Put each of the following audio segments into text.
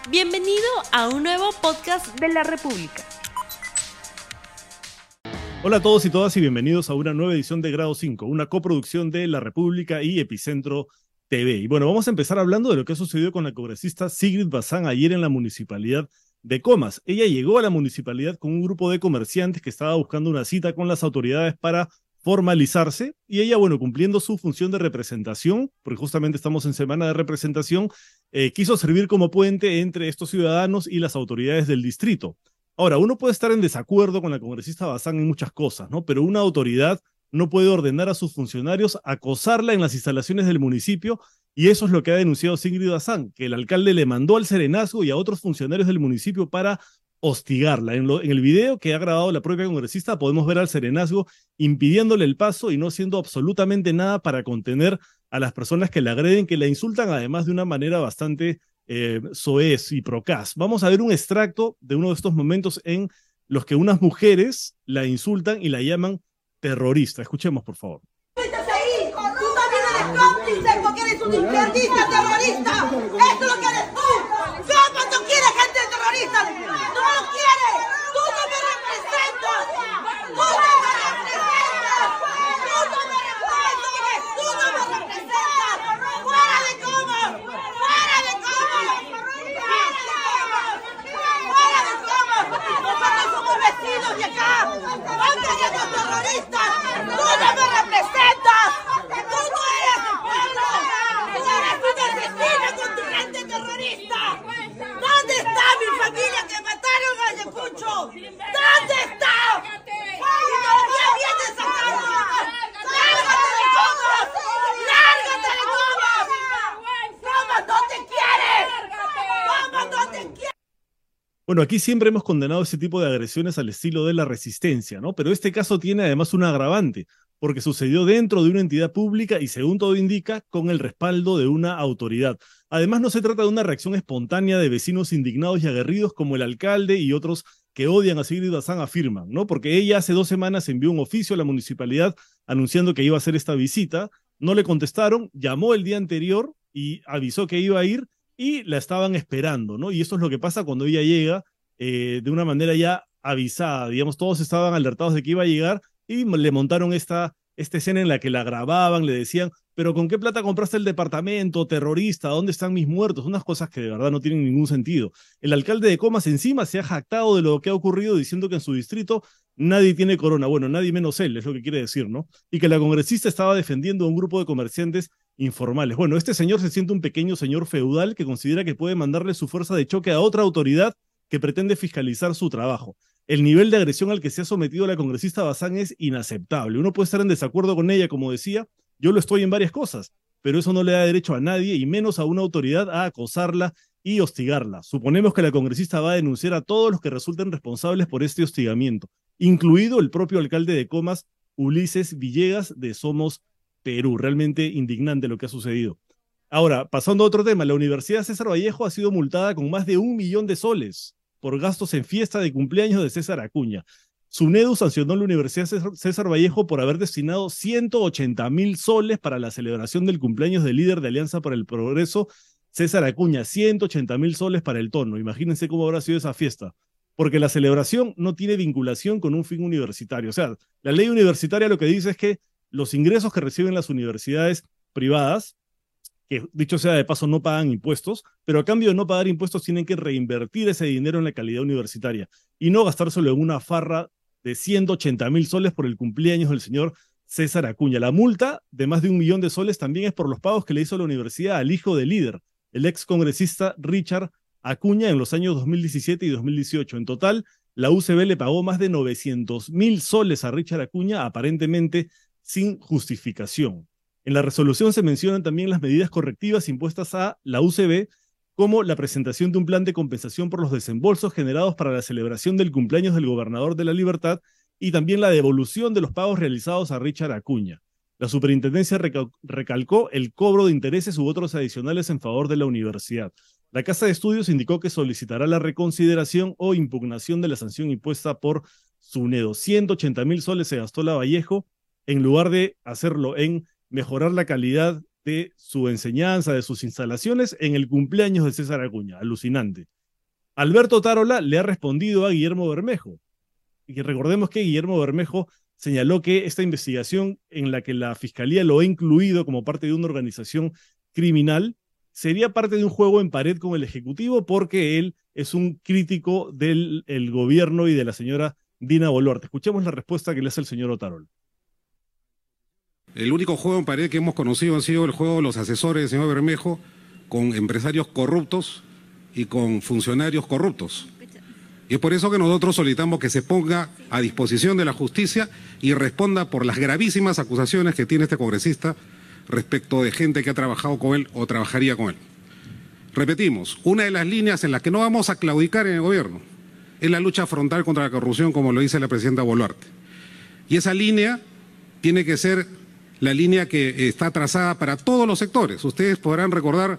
Bienvenido a un nuevo podcast de la República. Hola a todos y todas y bienvenidos a una nueva edición de Grado 5, una coproducción de La República y Epicentro TV. Y bueno, vamos a empezar hablando de lo que ha sucedido con la congresista Sigrid Bazán ayer en la municipalidad de Comas. Ella llegó a la municipalidad con un grupo de comerciantes que estaba buscando una cita con las autoridades para formalizarse y ella, bueno, cumpliendo su función de representación, porque justamente estamos en semana de representación, quiso servir como puente entre estos ciudadanos y las autoridades del distrito. Ahora, uno puede estar en desacuerdo con la congresista Bazán en muchas cosas, ¿no? Pero una autoridad no puede ordenar a sus funcionarios acosarla en las instalaciones del municipio, y eso es lo que ha denunciado Sigrid Bazán, que el alcalde le mandó al serenazgo y a otros funcionarios del municipio para hostigarla. En el video que ha grabado la propia congresista podemos ver al serenazgo impidiéndole el paso y no haciendo absolutamente nada para contener a las personas que la agreden, que la insultan además de una manera bastante soez y procaz. Vamos a ver un extracto de uno de estos momentos en los que unas mujeres la insultan y la llaman terrorista. Escuchemos, por favor. Tú también eres cómplice porque eres un izquierdista terrorista. Esto es lo que eres tú. ¿Cómo tú quieres gente terrorista? ¡Tú no lo quieres! ¡Tú no me representas! ¡Tú no me representas! ¡Tú no me representas! ¡Tú no me representas! ¡Fuera de Comas! ¡Fuera de Comas! ¡Fuera de Comas! ¡Nosotros somos vecinos de acá! ¡No queremos terroristas! ¡Tú no me representas! ¡Tú no eres el pueblo! ¡Tú eres un asesino con tu gente terrorista! ¿Dónde está mi familia que mataron a Ayacucho? ¿Dónde está? ¡Y todavía vienes a Comas! ¡Lárgate de Comas! ¡Lárgate de Comas! ¡Comas no te quiere! ¡Comas no te quiere! Bueno, aquí siempre hemos condenado ese tipo de agresiones al estilo de la resistencia, ¿no? Pero este caso tiene además un agravante, porque sucedió dentro de una entidad pública y, según todo indica, con el respaldo de una autoridad. Además, no se trata de una reacción espontánea de vecinos indignados y aguerridos como el alcalde y otros que odian a Sigrid Bazán afirman, ¿no? Porque ella hace 2 semanas envió un oficio a la municipalidad anunciando que iba a hacer esta visita, no le contestaron, llamó el día anterior y avisó que iba a ir, y la estaban esperando, ¿no? Y eso es lo que pasa cuando ella llega de una manera ya avisada, digamos, todos estaban alertados de que iba a llegar y le montaron esta escena en la que la grababan, le decían, pero ¿con qué plata compraste el departamento, terrorista? ¿Dónde están mis muertos? Unas cosas que de verdad no tienen ningún sentido. El alcalde de Comas encima se ha jactado de lo que ha ocurrido diciendo que en su distrito nadie tiene corona. Bueno, nadie menos él, es lo que quiere decir, ¿no? Y que la congresista estaba defendiendo a un grupo de comerciantes informales. Bueno, este señor se siente un pequeño señor feudal que considera que puede mandarle su fuerza de choque a otra autoridad que pretende fiscalizar su trabajo. El nivel de agresión al que se ha sometido la congresista Bazán es inaceptable. Uno puede estar en desacuerdo con ella, como decía, yo lo estoy en varias cosas, pero eso no le da derecho a nadie, y menos a una autoridad, a acosarla y hostigarla. Suponemos que la congresista va a denunciar a todos los que resulten responsables por este hostigamiento, incluido el propio alcalde de Comas, Ulises Villegas, de Somos Perú. Realmente indignante lo que ha sucedido. Ahora, pasando a otro tema, la Universidad César Vallejo ha sido multada con más de 1.000.000 de soles por gastos en fiesta de cumpleaños de César Acuña. SUNEDU sancionó a la Universidad César Vallejo por haber destinado 180.000 soles para la celebración del cumpleaños del líder de Alianza para el Progreso, César Acuña. 180.000 soles para el tono. Imagínense cómo habrá sido esa fiesta. Porque la celebración no tiene vinculación con un fin universitario. O sea, la ley universitaria lo que dice es que los ingresos que reciben las universidades privadas, que dicho sea de paso no pagan impuestos, pero a cambio de no pagar impuestos tienen que reinvertir ese dinero en la calidad universitaria y no gastárselo en una farra de 180.000 soles por el cumpleaños del señor César Acuña. La multa de más de 1.000.000 de soles también es por los pagos que le hizo la universidad al hijo del líder, el ex congresista Richard Acuña, en los años 2017 y 2018. En total, la UCB le pagó más de 900.000 soles a Richard Acuña, aparentemente sin justificación. En la resolución se mencionan también las medidas correctivas impuestas a la UCB, como la presentación de un plan de compensación por los desembolsos generados para la celebración del cumpleaños del gobernador de la Libertad y también la devolución de los pagos realizados a Richard Acuña. La superintendencia recalcó el cobro de intereses u otros adicionales en favor de la universidad. La Casa de Estudios indicó que solicitará la reconsideración o impugnación de la sanción impuesta por SUNEDU. 180.000 soles se gastó la Vallejo en lugar de hacerlo en mejorar la calidad de su enseñanza, de sus instalaciones, en el cumpleaños de César Acuña. Alucinante. Alberto Tarola le ha respondido a Guillermo Bermejo. Y recordemos que Guillermo Bermejo señaló que esta investigación en la que la Fiscalía lo ha incluido como parte de una organización criminal sería parte de un juego en pared con el Ejecutivo porque él es un crítico del gobierno y de la señora Dina Boluarte. Escuchemos la respuesta que le hace el señor Otarola. El único juego en pared que hemos conocido ha sido el juego de los asesores del señor Bermejo con empresarios corruptos y con funcionarios corruptos. Y es por eso que nosotros solicitamos que se ponga a disposición de la justicia y responda por las gravísimas acusaciones que tiene este congresista respecto de gente que ha trabajado con él o trabajaría con él. Repetimos, una de las líneas en las que no vamos a claudicar en el gobierno es la lucha frontal contra la corrupción, como lo dice la presidenta Boluarte. Y esa línea tiene que ser la línea que está trazada para todos los sectores. Ustedes podrán recordar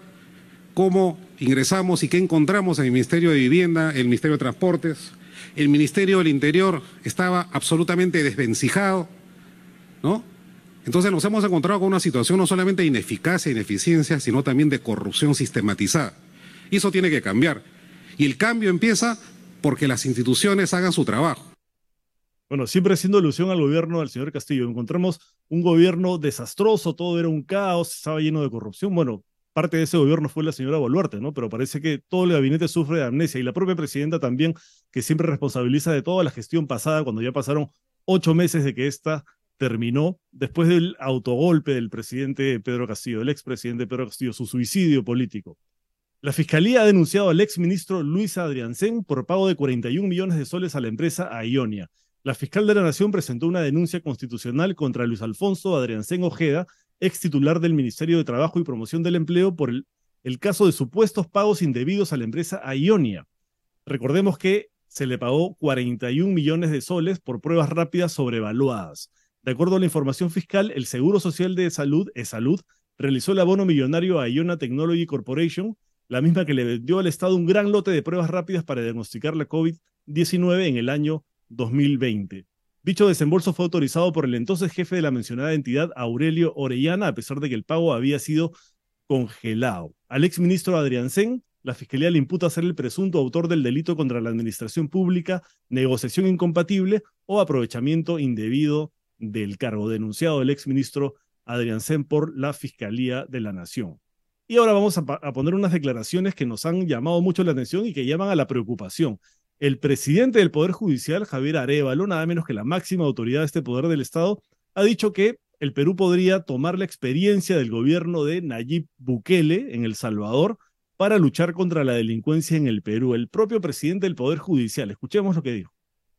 cómo ingresamos y qué encontramos en el Ministerio de Vivienda, el Ministerio de Transportes. El Ministerio del Interior estaba absolutamente desvencijado, ¿no? Entonces nos hemos encontrado con una situación no solamente de ineficacia e ineficiencia, sino también de corrupción sistematizada. Y eso tiene que cambiar. Y el cambio empieza porque las instituciones hagan su trabajo. Bueno, siempre haciendo alusión al gobierno del señor Castillo. Encontramos un gobierno desastroso, todo era un caos, estaba lleno de corrupción. Bueno, parte de ese gobierno fue la señora Boluarte, ¿no? Pero parece que todo el gabinete sufre de amnesia y la propia presidenta también, que siempre responsabiliza de toda la gestión pasada cuando ya pasaron 8 meses de que esta terminó después del autogolpe del presidente Pedro Castillo, del expresidente Pedro Castillo, su suicidio político. La Fiscalía ha denunciado al exministro Luis Adriancén por pago de 41 millones de soles a la empresa Aionia. La fiscal de la Nación presentó una denuncia constitucional contra Luis Alfonso Adriancén Ojeda, ex titular del Ministerio de Trabajo y Promoción del Empleo, por el caso de supuestos pagos indebidos a la empresa Aionia. Recordemos que se le pagó 41 millones de soles por pruebas rápidas sobrevaluadas. De acuerdo a la información fiscal, el Seguro Social de Salud, ESalud, realizó el abono millonario a Iona Technology Corporation, la misma que le vendió al Estado un gran lote de pruebas rápidas para diagnosticar la COVID-19 en el año 2020. Dicho desembolso fue autorizado por el entonces jefe de la mencionada entidad, Aurelio Orellana, a pesar de que el pago había sido congelado. Al exministro Adriancén, la Fiscalía le imputa ser el presunto autor del delito contra la administración pública, negociación incompatible o aprovechamiento indebido del cargo, denunciado el exministro Adriancén por la Fiscalía de la Nación. Y ahora vamos a poner unas declaraciones que nos han llamado mucho la atención y que llaman a la preocupación. El presidente del Poder Judicial, Javier Arévalo, nada menos que la máxima autoridad de este poder del Estado, ha dicho que el Perú podría tomar la experiencia del gobierno de Nayib Bukele en El Salvador para luchar contra la delincuencia en el Perú. El propio presidente del Poder Judicial, escuchemos lo que dijo.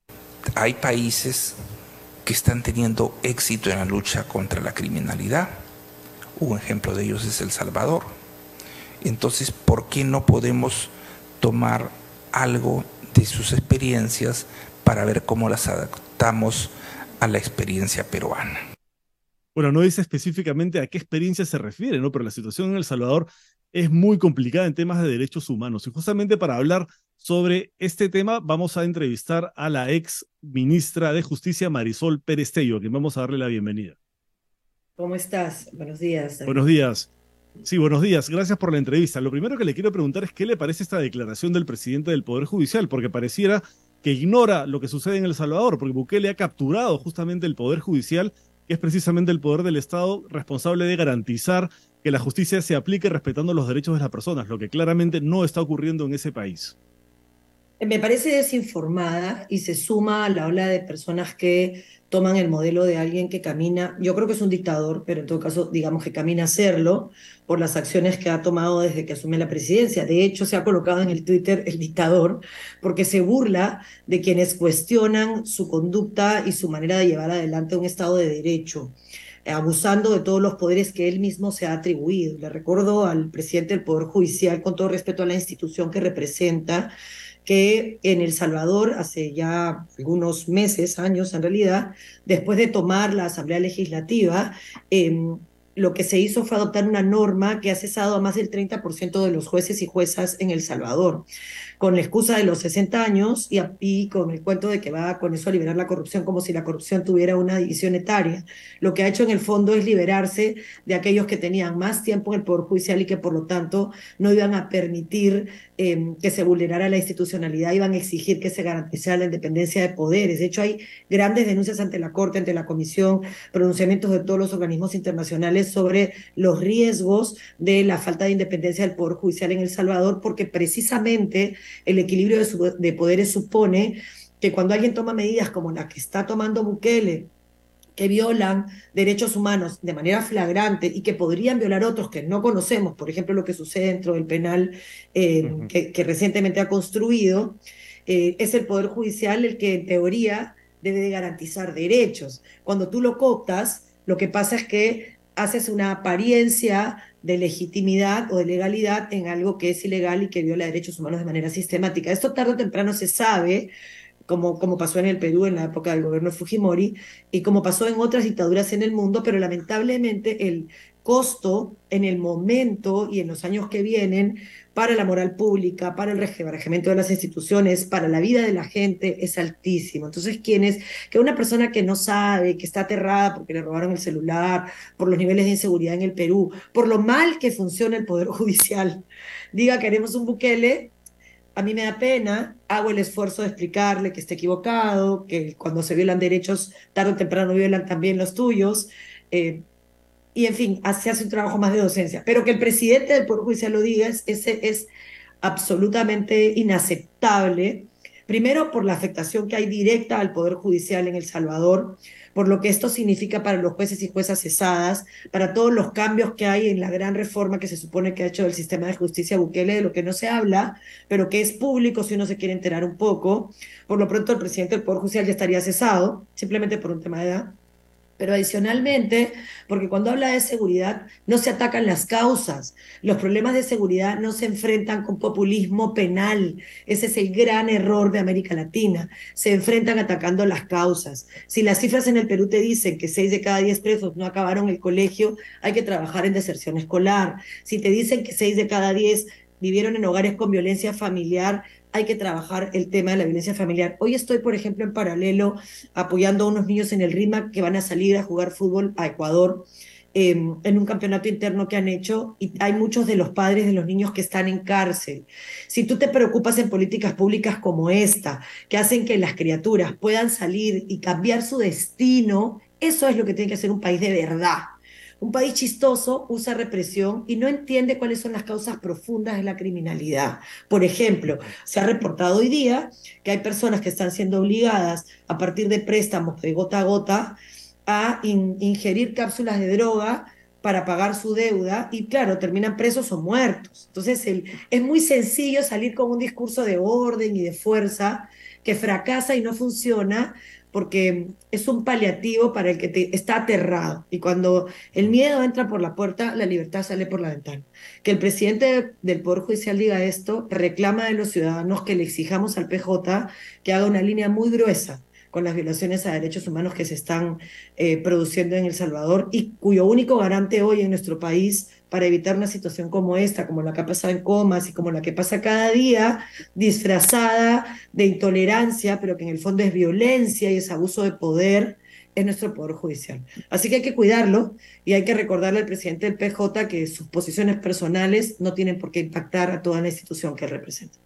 Hay países que están teniendo éxito en la lucha contra la criminalidad. Un ejemplo de ellos es El Salvador. Entonces, ¿por qué no podemos tomar algo de sus experiencias para ver cómo las adaptamos a la experiencia peruana? Bueno, no dice específicamente a qué experiencia se refiere, ¿no? Pero la situación en El Salvador es muy complicada en temas de derechos humanos. Y justamente para hablar sobre este tema vamos a entrevistar a la ex ministra de Justicia, Marisol Pérez Tello, a quien vamos a darle la bienvenida. ¿Cómo estás? Buenos días. Buenos días. Sí, buenos días. Gracias por la entrevista. Lo primero que le quiero preguntar es qué le parece esta declaración del presidente del Poder Judicial, porque pareciera que ignora lo que sucede en El Salvador, porque Bukele ha capturado justamente el Poder Judicial, que es precisamente el poder del Estado responsable de garantizar que la justicia se aplique respetando los derechos de las personas, lo que claramente no está ocurriendo en ese país. Me parece desinformada y se suma a la ola de personas que toman el modelo de alguien que camina, yo creo que es un dictador, pero en todo caso digamos que camina a serlo por las acciones que ha tomado desde que asume la presidencia. De hecho, se ha colocado en el Twitter el dictador porque se burla de quienes cuestionan su conducta y su manera de llevar adelante un Estado de Derecho, abusando de todos los poderes que él mismo se ha atribuido. Le recuerdo al presidente del Poder Judicial, con todo respeto a la institución que representa, que en El Salvador, hace ya algunos meses, años en realidad, después de tomar la Asamblea Legislativa, lo que se hizo fue adoptar una norma que ha cesado a más del 30% de los jueces y juezas en El Salvador, con la excusa de los 60 años y con el cuento de que va con eso a liberar la corrupción, como si la corrupción tuviera una división etaria. Lo que ha hecho en el fondo es liberarse de aquellos que tenían más tiempo en el Poder Judicial y que por lo tanto no iban a permitir que se vulnerara la institucionalidad, iban a exigir que se garantizara la independencia de poderes. De hecho, hay grandes denuncias ante la Corte, ante la Comisión, pronunciamientos de todos los organismos internacionales sobre los riesgos de la falta de independencia del Poder Judicial en El Salvador, porque precisamente el equilibrio de poderes supone que cuando alguien toma medidas como la que está tomando Bukele, que violan derechos humanos de manera flagrante y que podrían violar otros que no conocemos, por ejemplo, lo que sucede dentro del penal que recientemente ha construido, es el Poder Judicial el que en teoría debe de garantizar derechos. Cuando tú lo cooptas, lo que pasa es que haces una apariencia de legitimidad o de legalidad en algo que es ilegal y que viola derechos humanos de manera sistemática. Esto tarde o temprano se sabe, como pasó en el Perú en la época del gobierno de Fujimori y como pasó en otras dictaduras en el mundo, pero lamentablemente el costo en el momento y en los años que vienen para la moral pública, para el resquebrajamiento de las instituciones, para la vida de la gente es altísimo. Entonces, que una persona que no sabe, que está aterrada porque le robaron el celular, por los niveles de inseguridad en el Perú, por lo mal que funciona el Poder Judicial, diga queremos un Bukele, a mí me da pena, hago el esfuerzo de explicarle que está equivocado, que cuando se violan derechos, tarde o temprano violan también los tuyos, y en fin, se hace un trabajo más de docencia. Pero que el presidente del Poder Judicial lo diga es absolutamente inaceptable, primero por la afectación que hay directa al Poder Judicial en El Salvador, por lo que esto significa para los jueces y juezas cesadas, para todos los cambios que hay en la gran reforma que se supone que ha hecho el sistema de justicia Bukele, de lo que no se habla, pero que es público si uno se quiere enterar un poco. Por lo pronto el presidente del Poder Judicial ya estaría cesado, simplemente por un tema de edad. Pero adicionalmente, porque cuando habla de seguridad no se atacan las causas, los problemas de seguridad no se enfrentan con populismo penal, ese es el gran error de América Latina, se enfrentan atacando las causas. Si las cifras en el Perú te dicen que 6 de cada 10 presos no acabaron el colegio, hay que trabajar en deserción escolar. Si te dicen que 6 de cada 10 vivieron en hogares con violencia familiar, hay que trabajar el tema de la violencia familiar. Hoy estoy, por ejemplo, en paralelo apoyando a unos niños en el RIMAC que van a salir a jugar fútbol a Ecuador en un campeonato interno que han hecho, y hay muchos de los padres de los niños que están en cárcel. Si tú te preocupas en políticas públicas como esta, que hacen que las criaturas puedan salir y cambiar su destino, eso es lo que tiene que hacer un país de verdad. Un país chistoso usa represión y no entiende cuáles son las causas profundas de la criminalidad. Por ejemplo, se ha reportado hoy día que hay personas que están siendo obligadas a partir de préstamos de gota a gota a ingerir cápsulas de droga para pagar su deuda y claro, terminan presos o muertos. Entonces es muy sencillo salir con un discurso de orden y de fuerza que fracasa y no funciona porque es un paliativo para el que está aterrado. Y cuando el miedo entra por la puerta, la libertad sale por la ventana. Que el presidente del Poder Judicial diga esto, reclama de los ciudadanos que le exijamos al PJ que haga una línea muy gruesa con las violaciones a derechos humanos que se están produciendo en El Salvador y cuyo único garante hoy en nuestro país para evitar una situación como esta, como la que ha pasado en Comas y como la que pasa cada día, disfrazada de intolerancia, pero que en el fondo es violencia y es abuso de poder, es nuestro Poder Judicial. Así que hay que cuidarlo y hay que recordarle al presidente del PJ que sus posiciones personales no tienen por qué impactar a toda la institución que él representa.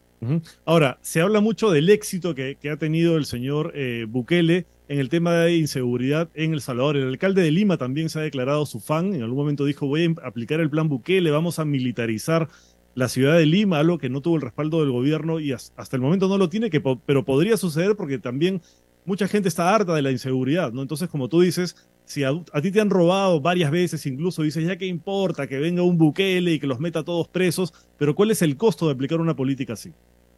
Ahora, se habla mucho del éxito que ha tenido el señor Bukele en el tema de inseguridad en El Salvador. El alcalde de Lima también se ha declarado su fan. En algún momento dijo, voy a aplicar el plan Bukele, vamos a militarizar la ciudad de Lima, algo que no tuvo el respaldo del gobierno y hasta el momento no lo tiene, pero podría suceder porque también mucha gente está harta de la inseguridad, ¿no? Entonces, como tú dices, si a ti te han robado varias veces, incluso dices, ya qué importa que venga un Bukele y que los meta a todos presos, pero ¿cuál es el costo de aplicar una política así?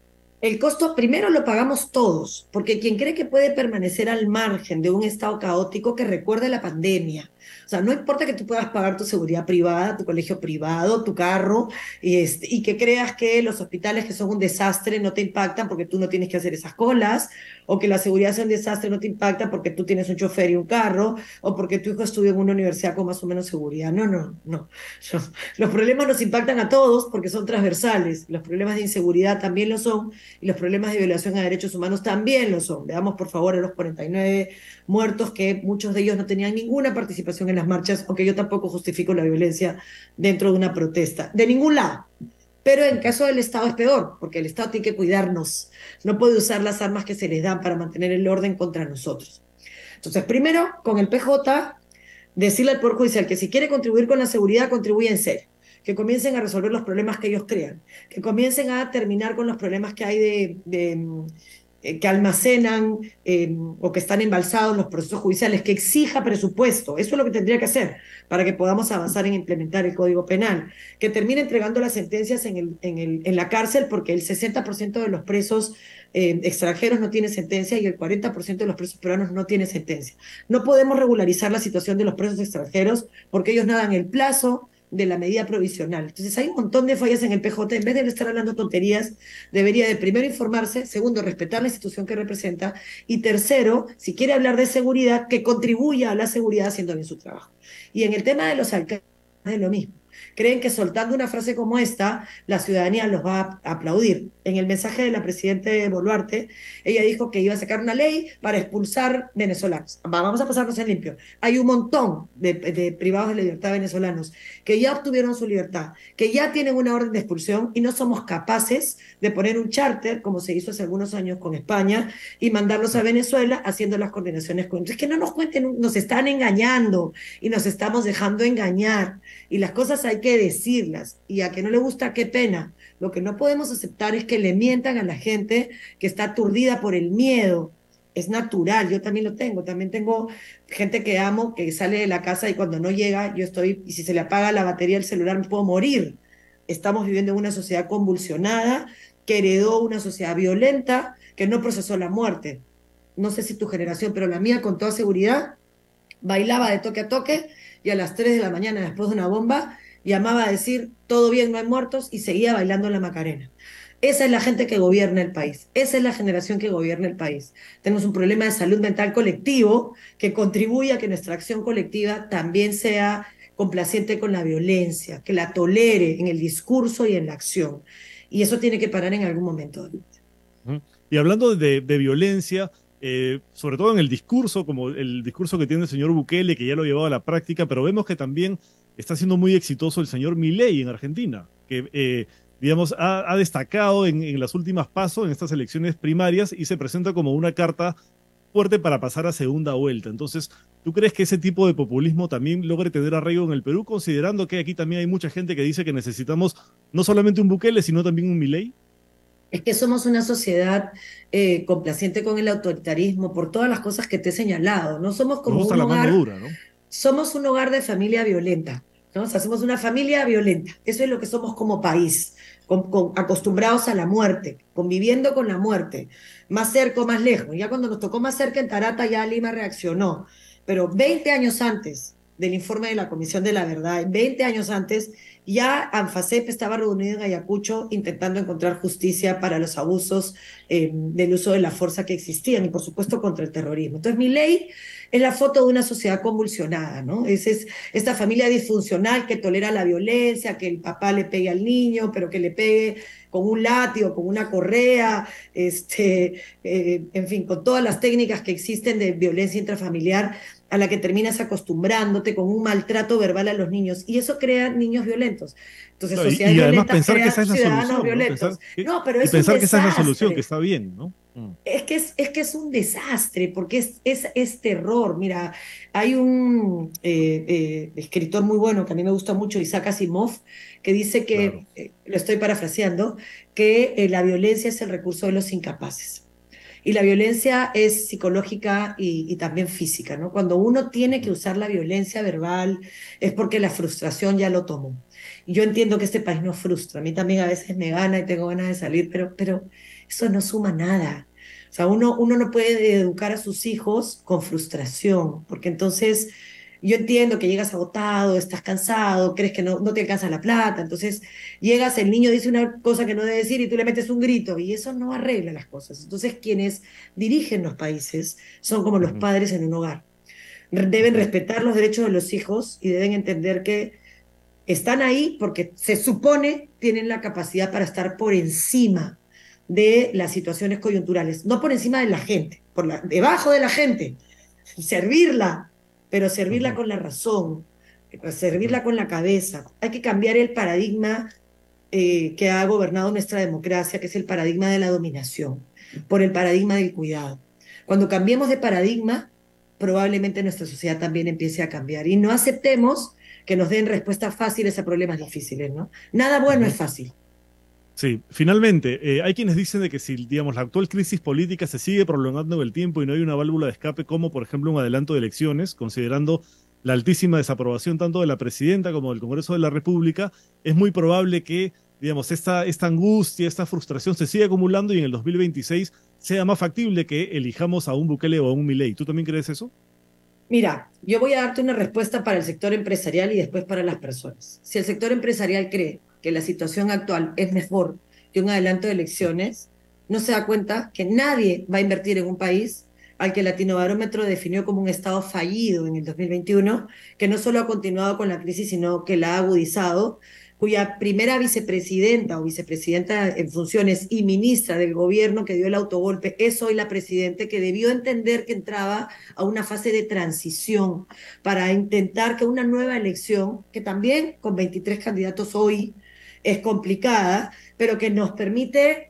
El costo primero lo pagamos todos, porque quien cree que puede permanecer al margen de un estado caótico, que recuerde la pandemia. O sea, no importa que tú puedas pagar tu seguridad privada, tu colegio privado, tu carro, y que creas que los hospitales que son un desastre no te impactan porque tú no tienes que hacer esas colas, o que la seguridad sea un desastre no te impacta porque tú tienes un chofer y un carro, o porque tu hijo estudia en una universidad con más o menos seguridad. No, no, no. No. Los problemas nos impactan a todos porque son transversales. Los problemas de inseguridad también lo son, y los problemas de violación a derechos humanos también lo son. Veamos, por favor, a los 49 muertos, que muchos de ellos no tenían ninguna participación en las marchas, aunque yo tampoco justifico la violencia dentro de una protesta, de ningún lado. Pero en caso del Estado es peor, porque el Estado tiene que cuidarnos, no puede usar las armas que se les dan para mantener el orden contra nosotros. Entonces, primero, con el PJ, decirle al Poder Judicial que si quiere contribuir con la seguridad, contribuye en serio, que comiencen a resolver los problemas que ellos crean, que comiencen a terminar con los problemas que hay que almacenan o que están embalsados los procesos judiciales, que exija presupuesto. Eso es lo que tendría que hacer para que podamos avanzar en implementar el Código Penal, que termine entregando las sentencias en la cárcel, porque el 60% de los presos extranjeros no tiene sentencia y el 40% de los presos peruanos no tiene sentencia. No podemos regularizar la situación de los presos extranjeros porque ellos no dan el plazo de la medida provisional. Entonces hay un montón de fallas en el PJ. En vez de estar hablando tonterías, debería de primero informarse, segundo, respetar la institución que representa, y tercero, si quiere hablar de seguridad, que contribuya a la seguridad haciendo bien su trabajo. Y en el tema de los alcaldes es lo mismo. Creen que soltando una frase como esta, la ciudadanía los va a aplaudir. En el mensaje de la presidenta Boluarte, ella dijo que iba a sacar una ley para expulsar venezolanos. Vamos a pasarnos en limpio. Hay un montón de privados de libertad venezolanos que ya obtuvieron su libertad, que ya tienen una orden de expulsión, y no somos capaces de poner un charter, como se hizo hace algunos años con España, y mandarlos a Venezuela haciendo las coordinaciones con... Es que no nos cuenten, nos están engañando y nos estamos dejando engañar. Y las cosas hay que decirlas, y a que no le gusta, qué pena. Lo que no podemos aceptar es que le mientan a la gente que está aturdida por el miedo. Es natural, yo también lo tengo, también tengo gente que amo, que sale de la casa y cuando no llega, yo estoy, y si se le apaga la batería del celular me puedo morir. Estamos viviendo en una sociedad convulsionada, que heredó una sociedad violenta, que no procesó la muerte. No sé si tu generación, pero la mía con toda seguridad, bailaba de toque a toque, y a las 3 de la mañana, después de una bomba, llamaba a decir, todo bien, no hay muertos, y seguía bailando la Macarena. Esa es la gente que gobierna el país, esa es la generación que gobierna el país. Tenemos un problema de salud mental colectivo que contribuye a que nuestra acción colectiva también sea complaciente con la violencia, que la tolere en el discurso y en la acción. Y eso tiene que parar en algún momento. Y hablando de violencia, sobre todo en el discurso, como el discurso que tiene el señor Bukele, que ya lo ha llevado a la práctica, pero vemos que también está siendo muy exitoso el señor Milei en Argentina, que digamos, ha destacado en las últimas PASO, en estas elecciones primarias, y se presenta como una carta fuerte para pasar a segunda vuelta. Entonces, ¿tú crees que ese tipo de populismo también logre tener arraigo en el Perú, considerando que aquí también hay mucha gente que dice que necesitamos no solamente un Bukele, sino también un Milei? Es que somos una sociedad complaciente con el autoritarismo por todas las cosas que te he señalado. No somos Nos como gusta un la mano hogar, dura, ¿no? somos un hogar de familia violenta, ¿no? O sea, somos una familia violenta. Eso es lo que somos como país, acostumbrados a la muerte, conviviendo con la muerte, más cerca o más lejos. Ya cuando nos tocó más cerca en Tarata, ya Lima reaccionó. Pero 20 años antes del informe de la Comisión de la Verdad, 20 años antes, ya ANFACEP estaba reunido en Ayacucho intentando encontrar justicia para los abusos del uso de la fuerza que existían, y por supuesto contra el terrorismo. Entonces mi ley es la foto de una sociedad convulsionada, ¿no? Es esta familia disfuncional que tolera la violencia, que el papá le pegue al niño, pero que le pegue con un látigo, con una correa, en fin, con todas las técnicas que existen de violencia intrafamiliar, a la que terminas acostumbrándote con un maltrato verbal a los niños, y eso crea niños violentos. Entonces, Claro, sociedades y además violentas pensar que crean esa es la ciudadanos solución, ¿no? violentos. No, pero Y es un pensar que esa es la solución, que desastre. está bien, ¿no? Es que es un desastre, porque es terror. Mira, hay un escritor muy bueno que a mí me gusta mucho, Isaac Asimov, que dice Claro. que, lo estoy parafraseando, que la violencia es el recurso de los incapaces. Y la violencia es psicológica y también física, ¿no? Cuando uno tiene que usar la violencia verbal es porque la frustración ya lo tomó. Y yo entiendo que este país nos frustra. A mí también a veces me gana y tengo ganas de salir, pero eso no suma nada. O sea, uno no puede educar a sus hijos con frustración, porque entonces Yo entiendo que llegas agotado, estás cansado, crees que no te alcanza la plata, entonces llegas, el niño dice una cosa que no debe decir y tú le metes un grito, y eso no arregla las cosas. Entonces quienes dirigen los países son como los padres en un hogar. Deben respetar los derechos de los hijos y deben entender que están ahí porque se supone tienen la capacidad para estar por encima de las situaciones coyunturales, no por encima de la gente, debajo de la gente, servirla, pero servirla con la razón, servirla con la cabeza. Hay que cambiar el paradigma que ha gobernado nuestra democracia, que es el paradigma de la dominación, por el paradigma del cuidado. Cuando cambiemos de paradigma, probablemente nuestra sociedad también empiece a cambiar y no aceptemos que nos den respuestas fáciles a problemas difíciles, ¿no? Nada bueno es fácil. Sí, finalmente, hay quienes dicen de que si, digamos, la actual crisis política se sigue prolongando en el tiempo y no hay una válvula de escape como, por ejemplo, un adelanto de elecciones, considerando la altísima desaprobación tanto de la presidenta como del Congreso de la República, es muy probable que, digamos, esta angustia, esta frustración se siga acumulando y en el 2026 sea más factible que elijamos a un Bukele o a un Milei. ¿Tú también crees eso? Mira, yo voy a darte una respuesta para el sector empresarial y después para las personas. Si el sector empresarial cree que la situación actual es mejor que un adelanto de elecciones, no se da cuenta que nadie va a invertir en un país al que el Latinobarómetro definió como un estado fallido en el 2021, que no solo ha continuado con la crisis, sino que la ha agudizado, cuya primera vicepresidenta o vicepresidenta en funciones y ministra del gobierno que dio el autogolpe es hoy la presidenta, que debió entender que entraba a una fase de transición para intentar que una nueva elección, que también con 23 candidatos hoy es complicada, pero que nos permite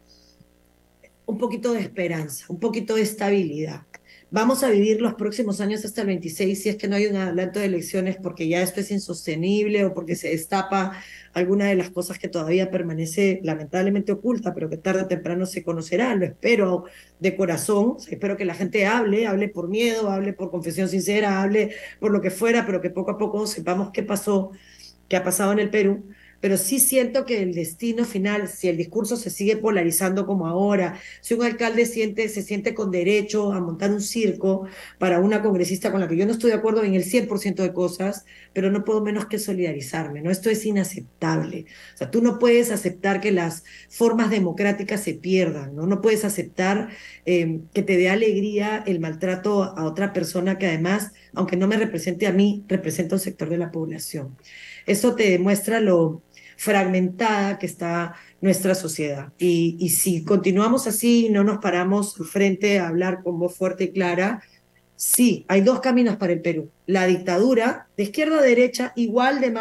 un poquito de esperanza, un poquito de estabilidad. Vamos a vivir los próximos años hasta el 26 si es que no hay un adelanto de elecciones porque ya esto es insostenible o porque se destapa alguna de las cosas que todavía permanece lamentablemente oculta, pero que tarde o temprano se conocerá. Lo espero de corazón, espero que la gente hable por miedo, hable por confesión sincera, hable por lo que fuera, pero que poco a poco sepamos qué ha pasado en el Perú. Pero sí siento que el destino final, si el discurso se sigue polarizando como ahora, si un alcalde se siente con derecho a montar un circo para una congresista con la que yo no estoy de acuerdo en el 100% de cosas, pero no puedo menos que solidarizarme, ¿no? Esto es inaceptable. O sea, tú no puedes aceptar que las formas democráticas se pierdan, ¿no? No puedes aceptar que te dé alegría el maltrato a otra persona que además, aunque no me represente a mí, representa un sector de la población. Eso te demuestra lo fragmentada que está nuestra sociedad. Y si continuamos así, no nos paramos frente a hablar con voz fuerte y clara, sí, hay dos caminos para el Perú. La dictadura, de izquierda a derecha, igual de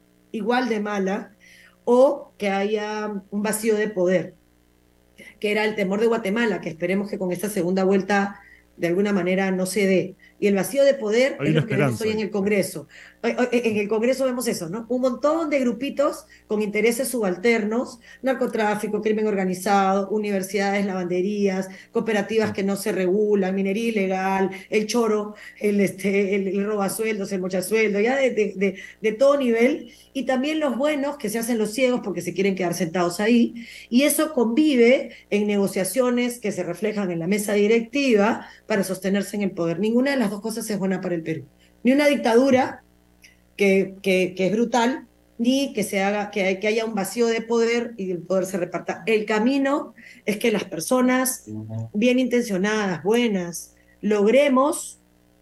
mala, o que haya un vacío de poder, que era el temor de Guatemala, que esperemos que con esta segunda vuelta de alguna manera no se dé. Y el vacío de poder es lo que vemos hoy en el Congreso. En el Congreso vemos eso, ¿no? Un montón de grupitos con intereses subalternos, narcotráfico, crimen organizado, universidades, lavanderías, cooperativas que no se regulan, minería ilegal, el choro, el robasueldos, el mochasueldo, ya de todo nivel. Y también los buenos que se hacen los ciegos porque se quieren quedar sentados ahí. Y eso convive en negociaciones que se reflejan en la mesa directiva para sostenerse en el poder. Ninguna de las dos cosas es buena para el Perú. Ni una dictadura que es brutal, ni que haya un vacío de poder y el poder se reparta. El camino es que las personas bien intencionadas, buenas, logremos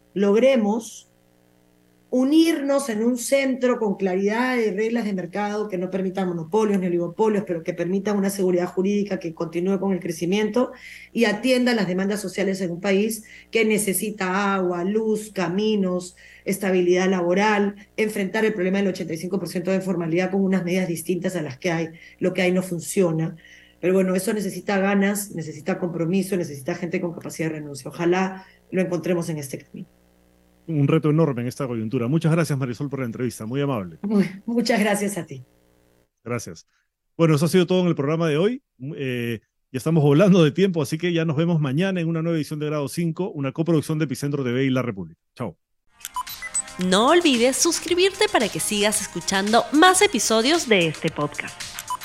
unirnos en un centro con claridad de reglas de mercado que no permitan monopolios ni oligopolios, pero que permitan una seguridad jurídica que continúe con el crecimiento y atienda las demandas sociales en un país que necesita agua, luz, caminos, estabilidad laboral, enfrentar el problema del 85% de informalidad con unas medidas distintas a las que hay. Lo que hay no funciona. Pero bueno, eso necesita ganas, necesita compromiso, necesita gente con capacidad de renuncia. Ojalá lo encontremos en este camino. Un reto enorme en esta coyuntura. Muchas gracias, Marisol, por la entrevista. Muy amable. Muchas gracias a ti. Gracias. Bueno, eso ha sido todo en el programa de hoy. Ya estamos volando de tiempo, así que ya nos vemos mañana en una nueva edición de Grado 5, una coproducción de Epicentro TV y La República. Chao. No olvides suscribirte para que sigas escuchando más episodios de este podcast.